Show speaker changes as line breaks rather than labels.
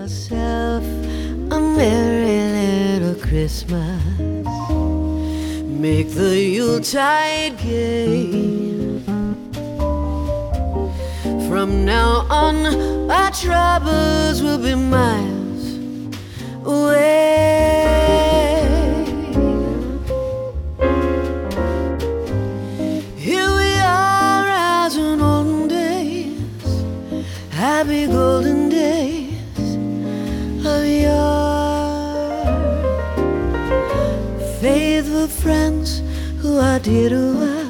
yourself a merry little Christmas. Make the Yuletide gay. From now on, our troubles will be miles away. Here we are as in olden days, happy golden days of yore. Faithful friends who are dear to us,